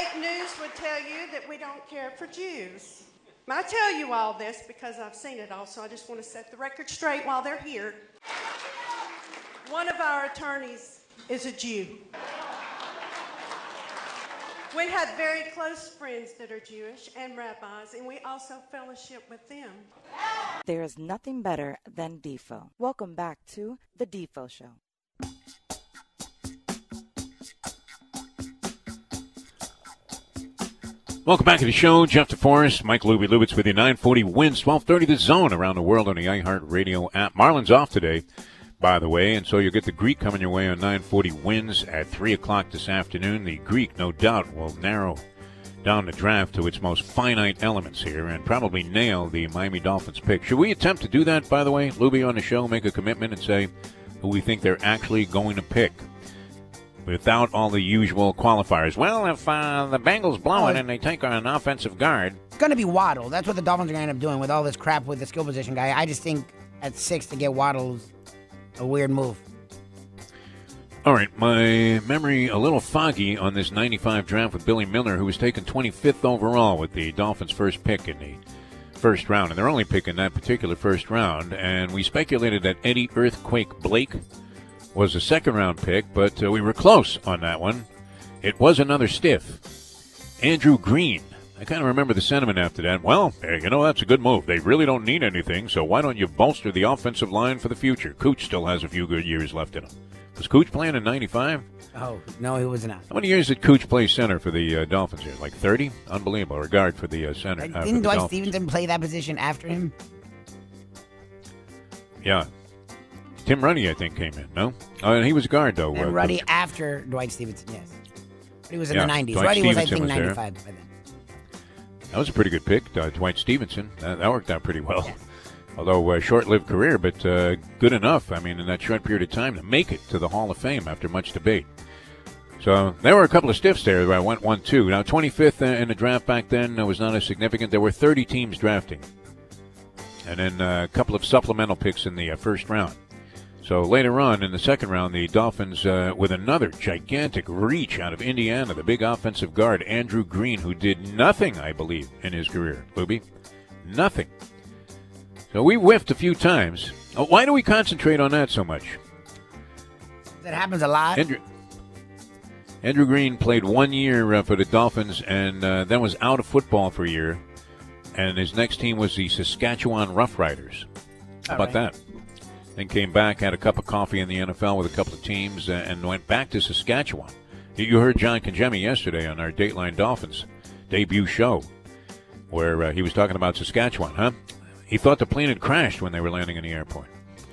fake news would tell you that we don't care for Jews. I tell you all this because I've seen it all, so I just want to set the record straight while they're here. One of our attorneys is a Jew. We have very close friends that are Jewish and rabbis, and we also fellowship with them. There is nothing better than Defo. Welcome back to The Defo Show. Welcome back to the show. Jeff DeForest, Mike Lubitz with you. 940 wins, 1230 The Zone around the world on the iHeartRadio app. Marlins off today, by the way, and so you'll get the Greek coming your way on 940 wins at 3 o'clock this afternoon. The Greek, no doubt, will narrow down the draft to its most finite elements here and probably nail the Miami Dolphins pick. Should we attempt to do that, by the way? Luby on the show, make a commitment and say who we think they're actually going to pick without all the usual qualifiers. Well, if the Bengals blow it and they take on an offensive guard. It's going to be Waddle. That's what the Dolphins are going to end up doing with all this crap with the skill position guy. I just think at 6 to get Waddle's a weird move. All right, my memory a little foggy on this 95 draft with Billy Miller, who was taken 25th overall with the Dolphins' first pick in the first round. And they're only picking that particular first round. And we speculated that Eddie Earthquake Blake was a second-round pick, but we were close on that one. It was another stiff. Andrew Green. I kind of remember the sentiment after that. Well, that's a good move. They really don't need anything, so why don't you bolster the offensive line for the future? Cooch still has a few good years left in him. Was Cooch playing in 95? Oh, no, he was not. How many years did Cooch play center for the Dolphins here? Like 30? Unbelievable. Or guard for the center. Didn't Dwight Stevenson play that position after him? Yeah. Tim Ruddy, I think, came in, no? And he was a guard, though. And Ruddy after Dwight Stevenson, yes. But he was in the 90s. Dwight Ruddy was, I Stevenson think, was 95 by then. That was a pretty good pick, Dwight Stevenson. That worked out pretty well. Yes. Although a short-lived career, but good enough, in that short period of time to make it to the Hall of Fame after much debate. So there were a couple of stiffs there where I went 1-2. Now, 25th in the draft back then was not as significant. There were 30 teams drafting. And then a couple of supplemental picks in the first round. So later on in the second round, the Dolphins, with another gigantic reach out of Indiana, the big offensive guard, Andrew Green, who did nothing, I believe, in his career. Luby? Nothing. So we whiffed a few times. Why do we concentrate on that so much? That happens a lot. Andrew Green played 1 year for the Dolphins and then was out of football for a year. And his next team was the Saskatchewan Roughriders. How about that? Then came back, had a cup of coffee in the NFL with a couple of teams, and went back to Saskatchewan. You heard John Congemi yesterday on our Dateline Dolphins debut show, where he was talking about Saskatchewan, huh? He thought the plane had crashed when they were landing in the airport.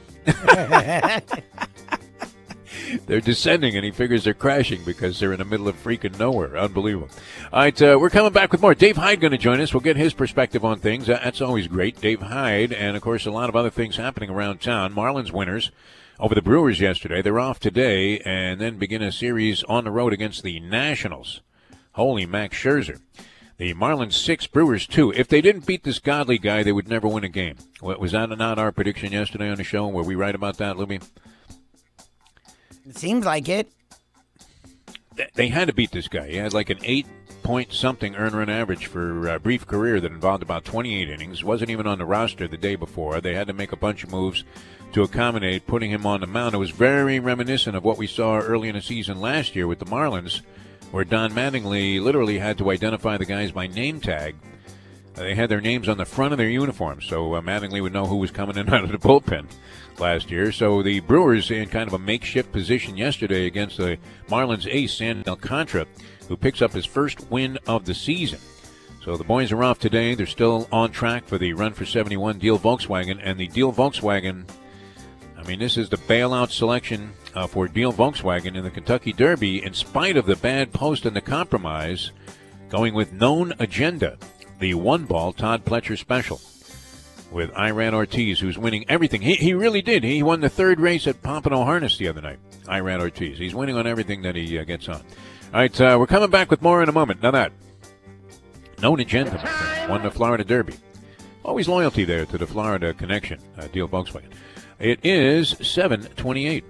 They're descending, and he figures they're crashing because they're in the middle of freaking nowhere. Unbelievable. All right, we're coming back with more. Dave Hyde going to join us. We'll get his perspective on things. That's always great. Dave Hyde, and, of course, a lot of other things happening around town. Marlins winners over the Brewers yesterday. They're off today and then begin a series on the road against the Nationals. Holy Max Scherzer. The Marlins 6, Brewers 2. If they didn't beat this Godley guy, they would never win a game. Was that not our prediction yesterday on the show? Were we right about that, Luby? It seems like it. They had to beat this guy. He had like an 8-point-something earn-run average for a brief career that involved about 28 innings. Wasn't even on the roster the day before. They had to make a bunch of moves to accommodate putting him on the mound. It was very reminiscent of what we saw early in the season last year with the Marlins, where Don Mattingly literally had to identify the guys by name tag. They had their names on the front of their uniforms, so Mattingly would know who was coming in out of the bullpen last year. So the Brewers in kind of a makeshift position yesterday against the Marlins ace, Sandy Alcantara, who picks up his first win of the season. So the boys are off today. They're still on track for the Run for 71 Deal Volkswagen. And the Deal Volkswagen, this is the bailout selection for Deal Volkswagen in the Kentucky Derby, in spite of the bad post and the compromise, going with Known Agenda, the one-ball Todd Pletcher special, with Iran Ortiz, who's winning everything. He really did. He won the third race at Pompano Harness the other night, Iran Ortiz. He's winning on everything that he gets on. All right, we're coming back with more in a moment. Now that Known Agenda, my friend, won the Florida Derby. Always loyalty there to the Florida connection, Deal Volkswagen. It is 7:28.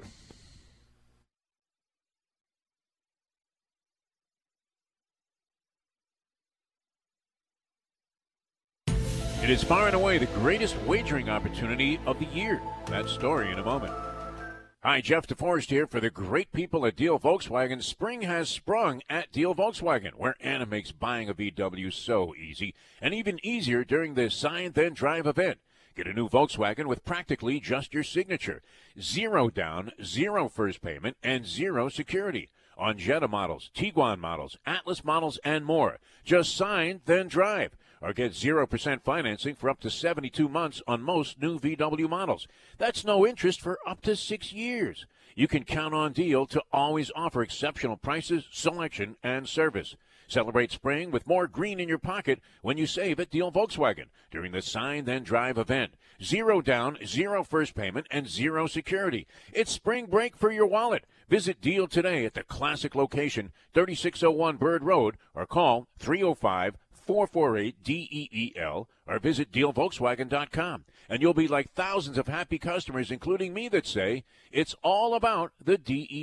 It is far and away the greatest wagering opportunity of the year. That story in a moment. Hi, Jeff DeForest here for the great people at Deal Volkswagen. Spring has sprung at Deal Volkswagen, where Anna makes buying a VW so easy, and even easier during the Sign Then Drive event. Get a new Volkswagen with practically just your signature. 0 down, 0 first payment, and 0 security. On Jetta models, Tiguan models, Atlas models, and more. Just sign, then drive. Or get 0% financing for up to 72 months on most new VW models. That's no interest for up to 6 years. You can count on Deal to always offer exceptional prices, selection, and service. Celebrate spring with more green in your pocket when you save at Deal Volkswagen during the Sign Then Drive event. 0 down, 0 first payment, and 0 security. It's spring break for your wallet. Visit Deal today at the classic location, 3601 Bird Road, or call 305-448-DEEL, or visit DealVolkswagen.com. And you'll be like thousands of happy customers, including me, that say it's all about the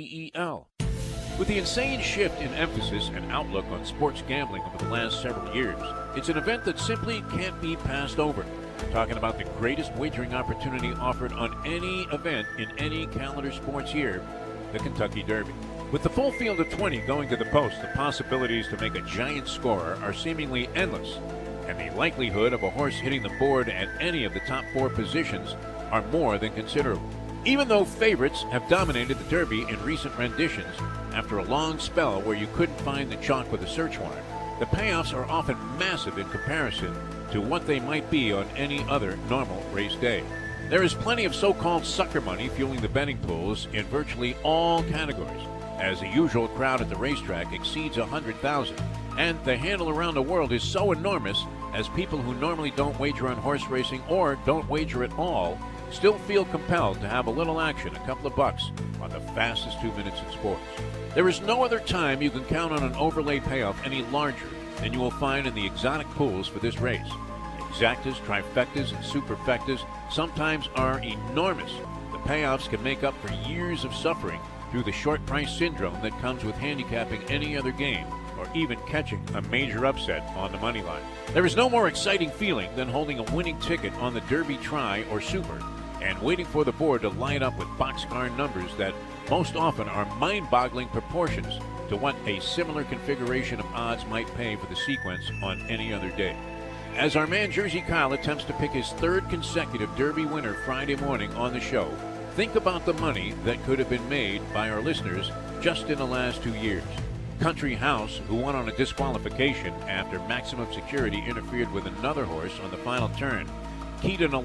DEEL. With the insane shift in emphasis and outlook on sports gambling over the last several years, it's an event that simply can't be passed over. We're talking about the greatest wagering opportunity offered on any event in any calendar sports year, the Kentucky Derby. With the full field of 20 going to the post, the possibilities to make a giant score are seemingly endless, and the likelihood of a horse hitting the board at any of the top 4 positions are more than considerable. Even though favorites have dominated the Derby in recent renditions, after a long spell where you couldn't find the chalk with a search warrant, the payoffs are often massive in comparison to what they might be on any other normal race day. There is plenty of so-called sucker money fueling the betting pools in virtually all categories, as the usual crowd at the racetrack exceeds 100,000, and the handle around the world is so enormous as people who normally don't wager on horse racing or don't wager at all still feel compelled to have a little action, a couple of bucks, on the fastest 2 minutes in sports. There is no other time you can count on an overlay payoff any larger than you will find in the exotic pools for this race. Exactas, trifectas, and superfectas sometimes are enormous. The payoffs can make up for years of suffering through the short price syndrome that comes with handicapping any other game or even catching a major upset on the money line. There is no more exciting feeling than holding a winning ticket on the Derby Tri or Super and waiting for the board to light up with boxcar numbers that most often are mind-boggling proportions to what a similar configuration of odds might pay for the sequence on any other day. As our man Jersey Kyle attempts to pick his 3rd consecutive Derby winner Friday morning on the show, think about the money that could have been made by our listeners just in the last 2 years. Country House, who won on a disqualification after Maximum Security interfered with another horse on the final turn, keyed an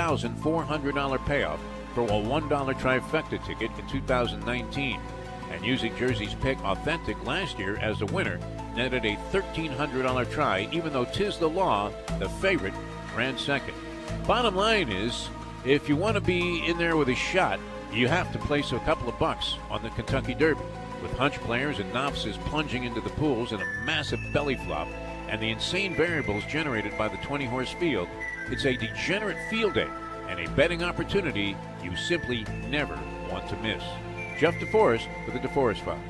$11,400 payoff for a $1 trifecta ticket in 2019, and using Jersey's pick Authentic last year as the winner, netted a $1,300 try, even though 'tis the law, the favorite ran second. Bottom line is, if you want to be in there with a shot, you have to place a couple of bucks on the Kentucky Derby. With hunch players and novices plunging into the pools in a massive belly flop and the insane variables generated by the 20-horse field, it's a degenerate field day and a betting opportunity you simply never want to miss. Jeff DeForest for the DeForest Files.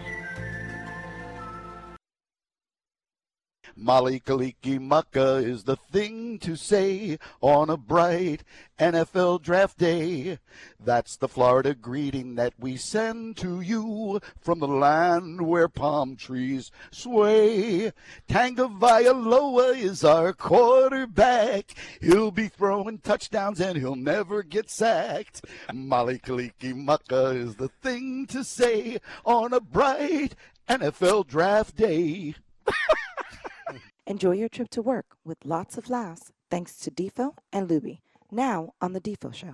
Mali Kalikimaka is the thing to say on a bright NFL draft day. That's the Florida greeting that we send to you from the land where palm trees sway. Tagovailoa is our quarterback. He'll be throwing touchdowns and he'll never get sacked. Mali Kalikimaka is the thing to say on a bright NFL draft day. Enjoy your trip to work with lots of laughs thanks to Defo and Luby. Now on the Defo Show.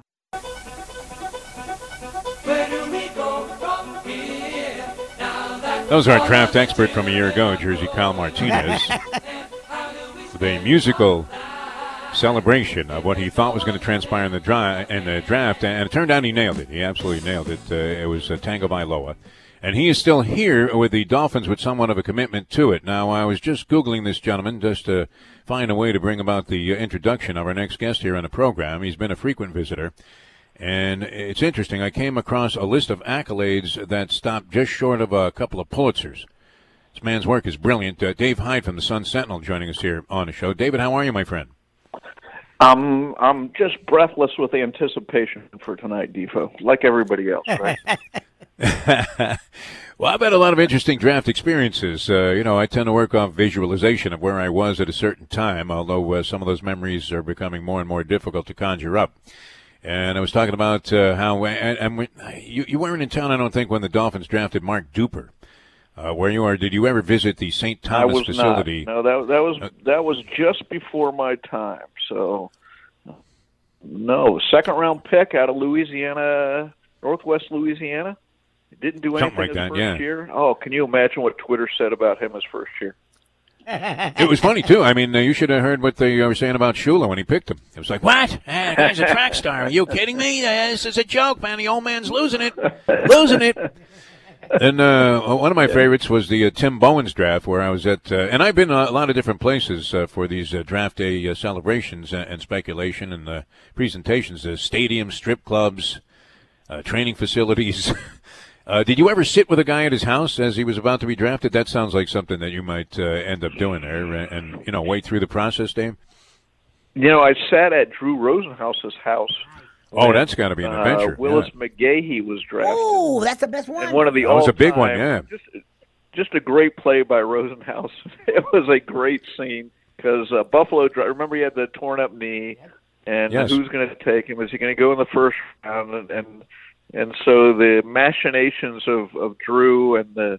Where do we go from here? That was our draft expert from a year ago, Jersey Kyle Martinez, with a musical celebration of what he thought was going to transpire in the draft, and it turned out he nailed it. He absolutely nailed it. It was Tagovailoa. And he is still here with the Dolphins with somewhat of a commitment to it. Now, I was just Googling this gentleman just to find a way to bring about the introduction of our next guest here on the program. He's been a frequent visitor. And it's interesting. I came across a list of accolades that stopped just short of a couple of Pulitzers. This man's work is brilliant. Dave Hyde from the Sun Sentinel joining us here on the show. David, how are you, my friend? I'm just breathless with anticipation for tonight, Defo, like everybody else, right? Well, I've had a lot of interesting draft experiences. I tend to work off visualization of where I was at a certain time, although some of those memories are becoming more and more difficult to conjure up. And I was talking about how you weren't in town, I don't think, when the Dolphins drafted Mark Duper. Where you are, did you ever visit the St. Thomas facility? Not. No, that was just before my time. So, no, second round pick out of Louisiana, Northwest Louisiana. Didn't do anything like his that, first year. Oh, can you imagine what Twitter said about him his first year? It was funny, too. I mean, you should have heard what they were saying about Shula when he picked him. It was like, what? The guy's a track star. Are you kidding me? This is a joke, man. The old man's losing it. Losing it. And one of my favorites was the Tim Bowens draft, where I was at, and I've been a lot of different places for these draft day celebrations and speculation and presentations, stadiums, strip clubs, training facilities. Did you ever sit with a guy at his house as he was about to be drafted? That sounds like something that you might end up doing there and wait through the process, Dave. I sat at Drew Rosenhaus's house. Oh, that's got to be an adventure. Willis McGahee was drafted. Oh, that's the best one. And one of the that was a big one, yeah. Just a great play by Rosenhaus. It was a great scene because Buffalo, remember he had the torn up knee, and yes. Who's going to take him? Is he going to go in the first round? And so the machinations of Drew and the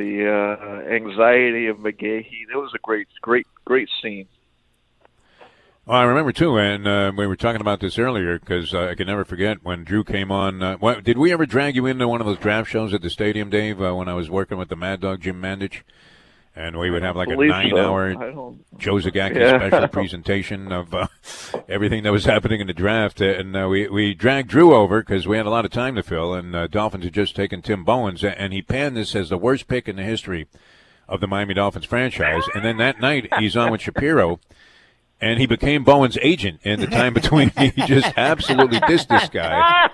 anxiety of McGahee, that was a great scene. Well, I remember, too, and we were talking about this earlier because I can never forget when Drew came on. Did we ever drag you into one of those draft shows at the stadium, Dave, when I was working with the Mad Dog, Jim Mandich? And we would have like a 9-hour Joe Zagacki special presentation of everything that was happening in the draft. And we dragged Drew over because we had a lot of time to fill, and Dolphins had just taken Tim Bowens, and he panned this as the worst pick in the history of the Miami Dolphins franchise. And then that night, he's on with Shapiro. And he became Bowen's agent in the time between. He just absolutely dissed this guy.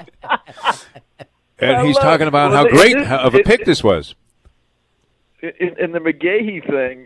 And he's talking about how great of a pick this was. In the McGahee thing,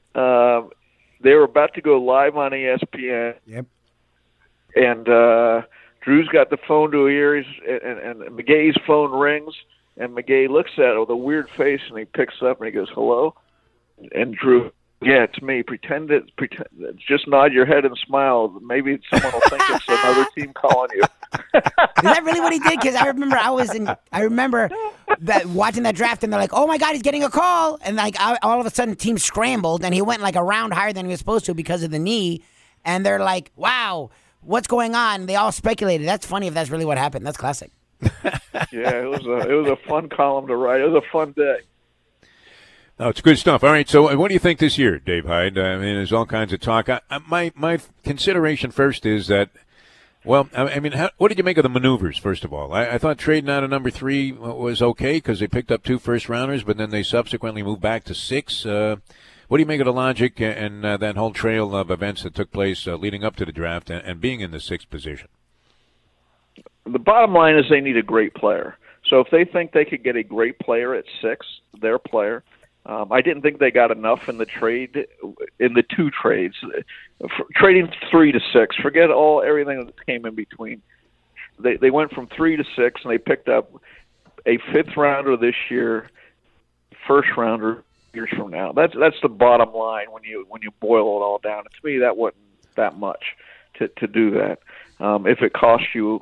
they were about to go live on ESPN. Yep. And Drew's got the phone to his ears, and McGahee's phone rings, and McGahee looks at it with a weird face, and he picks up and he goes, "Hello?" And Drew, "Yeah, it's me. Pretend. Just nod your head and smile. Maybe someone will think it's another team calling you." Is that really what he did? Because I remember that watching that draft, and they're like, "Oh my God, he's getting a call!" And like all of a sudden, teams scrambled, and he went like a round higher than he was supposed to because of the knee. And they're like, "Wow, what's going on?" They all speculated. That's funny if that's really what happened. That's classic. Yeah, it was a fun column to write. It was a fun day. Oh, it's good stuff. All right, so what do you think this year, Dave Hyde? I mean, there's all kinds of talk. My consideration first is that, well, I mean, what did you make of the maneuvers, first of all? I thought trading out of number 3 was okay because they picked up 2 first-rounders, but then they subsequently moved back to 6. What do you make of the logic and that whole trail of events that took place leading up to the draft and being in the 6th position? The bottom line is they need a great player. So if they think they could get a great player at 6, their player. I didn't think they got enough in the 2 trades. Trading 3 to 6, forget everything that came in between. They went from 3 to 6, and they picked up a 5th rounder this year, first rounder years from now. That's the bottom line when you boil it all down. And to me, that wasn't that much to do that. If it costs you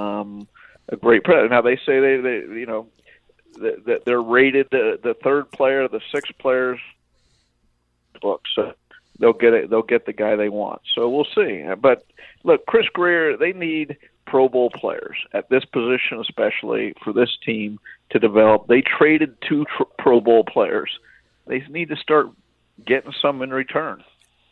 a great player. Now they say they that they're rated the 3rd player, the 6th players book, so they'll get the guy they want. So we'll see. But look, Chris Grier, they need Pro Bowl players at this position, especially for this team to develop. They traded 2 Pro Bowl players. They need to start getting some in return.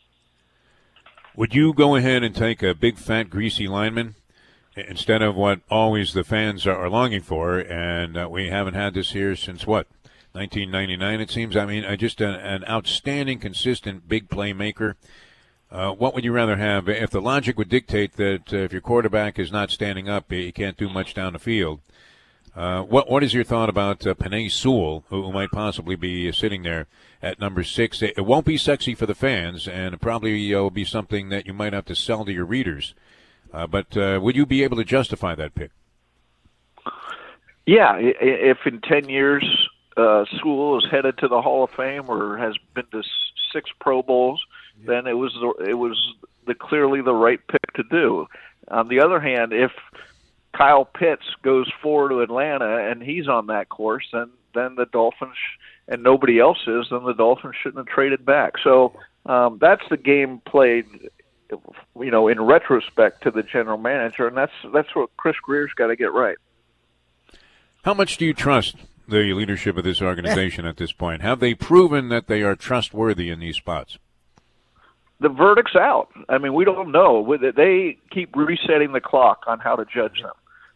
Would you go ahead and take a big, fat, greasy lineman instead of what always the fans are longing for, and we haven't had this here since, 1999 it seems? I mean, just an outstanding, consistent, big playmaker. What would you rather have? If the logic would dictate that if your quarterback is not standing up, he can't do much down the field, What is your thought about Penei Sewell, who might possibly be sitting there at number 6? It won't be sexy for the fans, and it probably will be something that you might have to sell to your readers. But would you be able to justify that pick? Yeah, if in 10 years Sewell is headed to the Hall of Fame or has been to 6 Pro Bowls, then it was clearly the right pick to do. On the other hand, if Kyle Pitts goes forward to Atlanta and he's on that course, then the Dolphins and nobody else is, then the Dolphins shouldn't have traded back. So that's the game played, in retrospect to the general manager, and that's what Chris Greer's got to get right. How much do you trust the leadership of this organization at this point? Have they proven that they are trustworthy in these spots? The verdict's out. I mean, we don't know. They keep resetting the clock on how to judge them.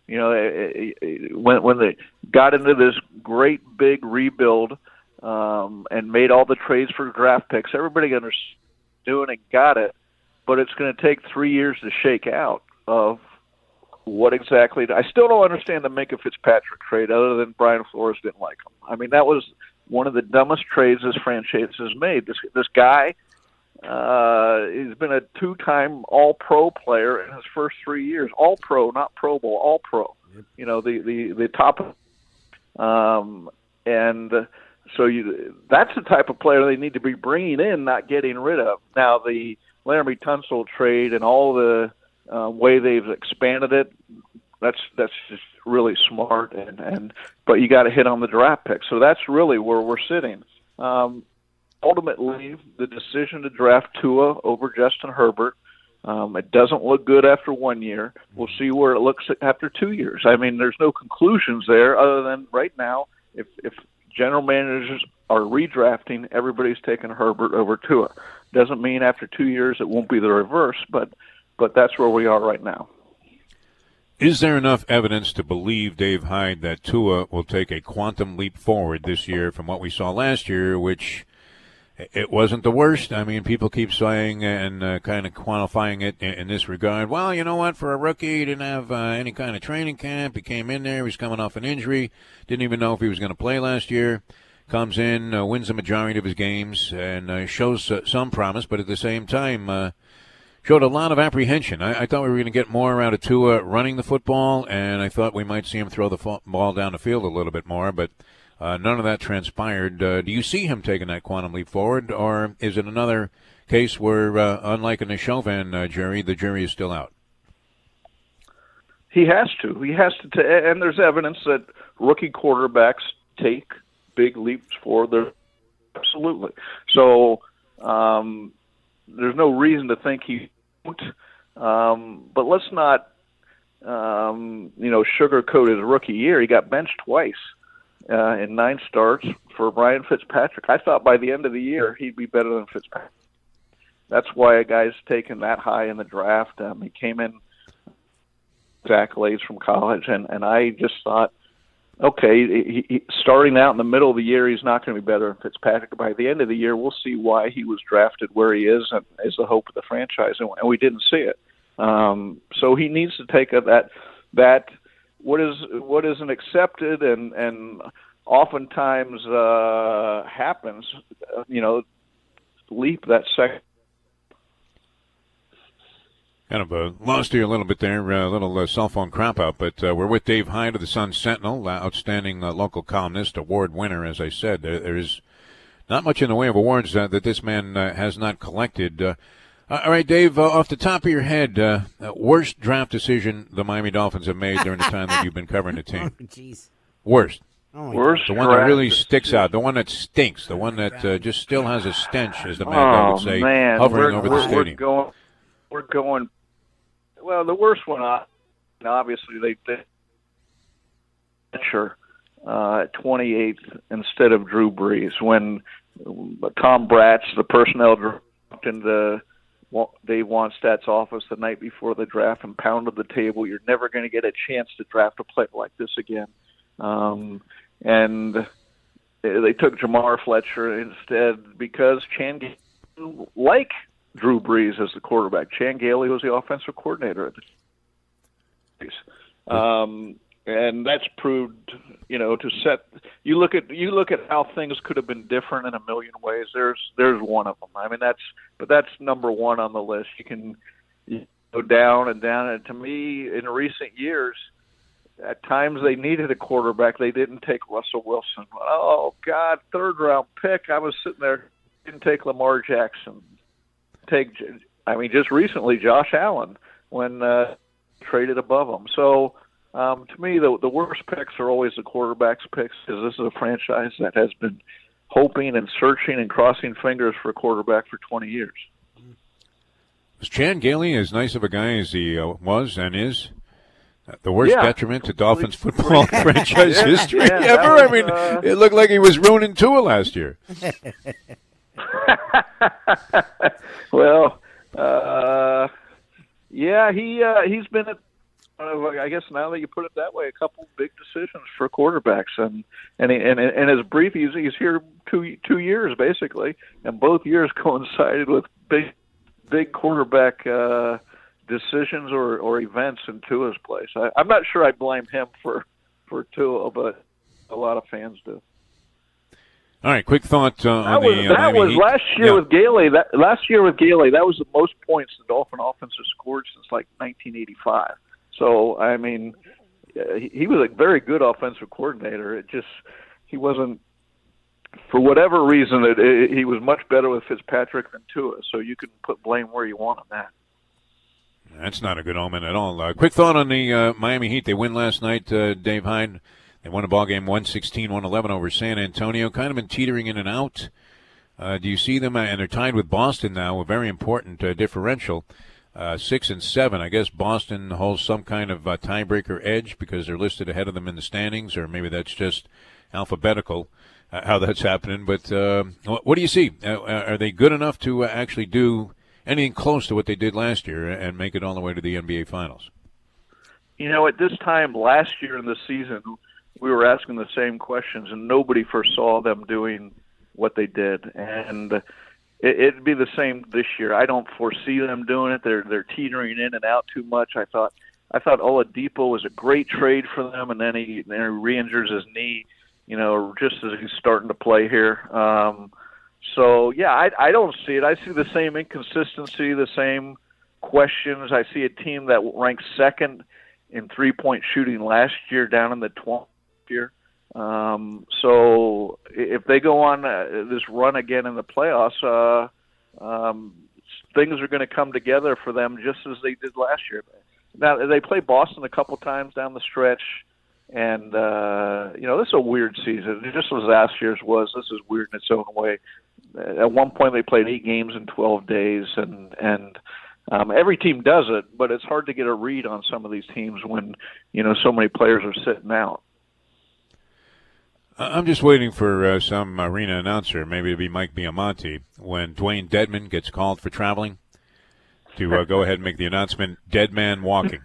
When they got into this great big rebuild and made all the trades for draft picks, everybody understood doing it, got it, but it's going to take 3 years to shake out of what exactly. I still don't understand the Minkah Fitzpatrick trade, other than Brian Flores didn't like him. I mean, that was one of the dumbest trades this franchise has made. This guy. He's been a 2-time All-Pro player in his first 3 years. All-Pro, not Pro Bowl, All-Pro. Yep. The top. And so that's the type of player they need to be bringing in, not getting rid of. Now, the Laramie Tunsil trade and all the way they've expanded it, that's just really smart. But you got to hit on the draft pick. So that's really where we're sitting. Ultimately, the decision to draft Tua over Justin Herbert, it doesn't look good after 1 year. We'll see where it looks after 2 years. I mean, there's no conclusions there other than right now, if general managers are redrafting, everybody's taking Herbert over Tua. Doesn't mean after 2 years it won't be the reverse, but that's where we are right now. Is there enough evidence to believe, Dave Hyde, that Tua will take a quantum leap forward this year from what we saw last year, which it wasn't the worst? I mean, people keep saying and kind of quantifying it in this regard. Well, you know what? For a rookie, he didn't have any kind of training camp. He came in there. He was coming off an injury. Didn't even know if he was going to play last year. Comes in, wins the majority of his games, and shows some promise, but at the same time showed a lot of apprehension. I thought we were going to get more out of Tua running the football, and I thought we might see him throw the ball down the field a little bit more, but none of that transpired. Do you see him taking that quantum leap forward, or is it another case where, unlike in the Chauvin jury, the jury is still out? He has to. And there's evidence that rookie quarterbacks take big leaps forward. Absolutely. So there's no reason to think he won't. But let's not, sugarcoat his rookie year. He got benched twice. In 9 starts for Ryan Fitzpatrick. I thought by the end of the year he'd be better than Fitzpatrick. That's why a guy's taken that high in the draft. He came in with accolades from college, and I just thought, okay, he starting out in the middle of the year, he's not going to be better than Fitzpatrick. By the end of the year, we'll see why he was drafted where he is and is the hope of the franchise, and we didn't see it. So he needs to take that. What isn't accepted and oftentimes happens, leap that second. Kind of lost you a little bit there, a little cell phone crop out, but we're with Dave Hyde of the Sun Sentinel, outstanding local columnist, award winner, as I said. There is not much in the way of awards that this man has not collected. All right, Dave, off the top of your head, worst draft decision the Miami Dolphins have made during the time that you've been covering the team? Oh, jeez. Worst. Oh, worst. The one that really sticks out, the one that stinks, the one that just still has a stench, as the man would say, hovering over the stadium. We're going. Well, the worst one, obviously, they sure at 28th instead of Drew Brees when Tom Bratz, the personnel director, walked into Dave Wannstedt's office the night before the draft and pounded the table. You're never going to get a chance to draft a player like this again. And they took Jamar Fletcher instead because Chan Gailey, like Drew Brees as the quarterback, Chan Gailey was the offensive coordinator at the and that's proved, to set. You look at how things could have been different in a million ways. There's one of them. I mean, that's number one on the list. You can go down and down, and to me, in recent years, at times they needed a quarterback. They didn't take Russell Wilson. Oh God, 3rd round pick. I was sitting there, didn't take Lamar Jackson. Just recently, Josh Allen when traded above him. So. To me, the worst picks are always the quarterback's picks, because this is a franchise that has been hoping and searching and crossing fingers for a quarterback for 20 years. Was Chan Gailey as nice of a guy as he was and is? The worst detriment to Dolphins football franchise history ever? It looked like he was ruining Tua last year. Well, he's been at, I guess now that you put it that way, a couple big decisions for quarterbacks, and his brief, he's here two years basically, and both years coincided with big quarterback decisions or events in Tua's place. I'm not sure I blame him for Tua, but a lot of fans do. All right, quick thought on that was last year with Gailey. Last year with Gailey, that was the most points the Dolphin offense has scored since like 1985. So, he was a very good offensive coordinator. He wasn't, for whatever reason, he was much better with Fitzpatrick than Tua. So you can put blame where you want on that. That's not a good omen at all. Quick thought on the Miami Heat. They win last night, Dave Hyde. They won a ball game 116-111 over San Antonio. Kind of been teetering in and out. Do you see them? And they're tied with Boston now, a very important differential. 6 and 7. I guess Boston holds some kind of tiebreaker edge because they're listed ahead of them in the standings, or maybe that's just alphabetical how that's happening. But what do you see? Are they good enough to actually do anything close to what they did last year and make it all the way to the NBA Finals? At this time last year in the season, we were asking the same questions, and nobody foresaw them doing what they did. And it'd be the same this year. I don't foresee them doing it. They're teetering in and out too much. I thought Oladipo was a great trade for them, and then he re-injures his knee, just as he's starting to play here. I don't see it. I see the same inconsistency, the same questions. I see a team that ranked second in three-point shooting last year, down in the 20th year. So if they go on this run again in the playoffs, things are going to come together for them just as they did last year. Now, they play Boston a couple times down the stretch, and, this is a weird season. Just as last year's was, this is weird in its own way. At one point, they played 8 games in 12 days, and every team does it, but it's hard to get a read on some of these teams when, so many players are sitting out. I'm just waiting for some arena announcer, maybe it'll be Mike Biamonte, when Dwayne Dedman gets called for traveling, to go ahead and make the announcement, Dead Man Walking.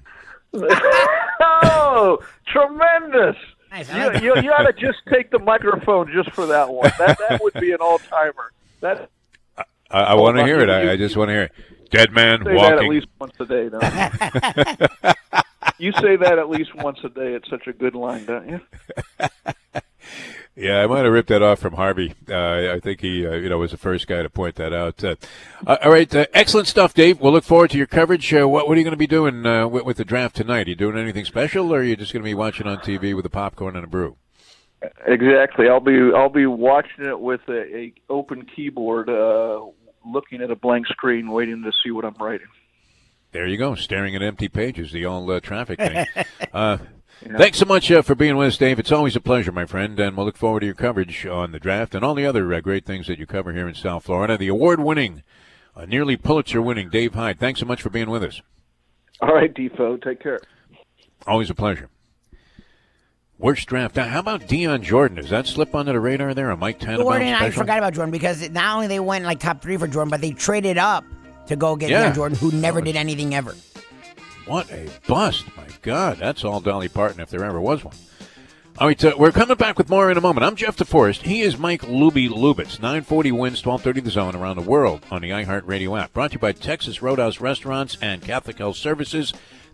Oh, tremendous. Nice. You ought to just take the microphone just for that one. That would be an all-timer. I want to hear it. I just want to hear it. Dead Man Walking. That at least once a day, don't you? You say that at least once a day. It's such a good line, don't you? Yeah, I might have ripped that off from Harvey. I think he, was the first guy to point that out. All right, excellent stuff, Dave. We'll look forward to your coverage. What are you going to be doing with the draft tonight? Are you doing anything special, or are you just going to be watching on TV with a popcorn and a brew? Exactly. I'll be watching it with a open keyboard, looking at a blank screen, waiting to see what I'm writing. There you go, staring at empty pages, the old traffic thing. Thanks so much for being with us, Dave. It's always a pleasure, my friend, and we'll look forward to your coverage on the draft and all the other great things that you cover here in South Florida. The award-winning, nearly Pulitzer-winning Dave Hyde, thanks so much for being with us. All right, Defo, take care. Always a pleasure. Worst draft. Now, how about Deion Jordan? Does that slip under the radar there? A Mike Tannenbaum Jordan, special? I forgot about Jordan because not only they went like top 3 for Jordan, but they traded up to go get Deion Jordan, who never did anything ever. What a bust. My God, that's all Dolly Parton if there ever was one. All right, we're coming back with more in a moment. I'm Jeff DeForest. He is Mike Luby Lubitz. 940 wins, 1230 The Zone around the world on the iHeartRadio app. Brought to you by Texas Roadhouse Restaurants and Catholic Health Services.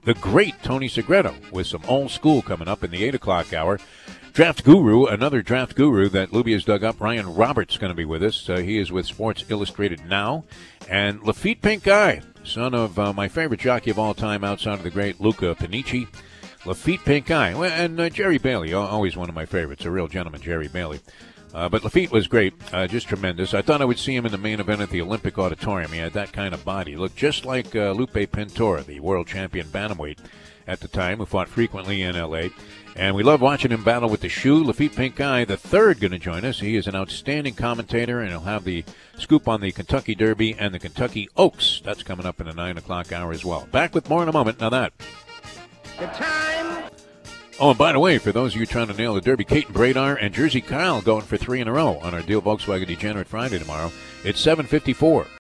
the great Tony Segreto with some old school coming up in the 8 o'clock hour. Draft Guru, another draft guru that Luby has dug up, Ryan Roberts, going to be with us. He is with Sports Illustrated now. And Lafitte Pink Eye, son of my favorite jockey of all time outside of the great Luca Panici. Lafitte Pink Eye. And Jerry Bailey, always one of my favorites, a real gentleman, Jerry Bailey. But Lafitte was great, just tremendous. I thought I would see him in the main event at the Olympic Auditorium. He had that kind of body. Looked just like Lupe Pintora, the world champion bantamweight at the time, who fought frequently in L.A., and we love watching him battle with the shoe. Lafitte Pink Eye, the third, going to join us. He is an outstanding commentator, and he'll have the scoop on the Kentucky Derby and the Kentucky Oaks. That's coming up in the 9 o'clock hour as well. Back with more in a moment. Now that. The time. Oh, and by the way, for those of you trying to nail the Derby, Kate and Bradar and Jersey Kyle going for 3 in a row on our Deal Volkswagen Degenerate Friday tomorrow. It's 7:54.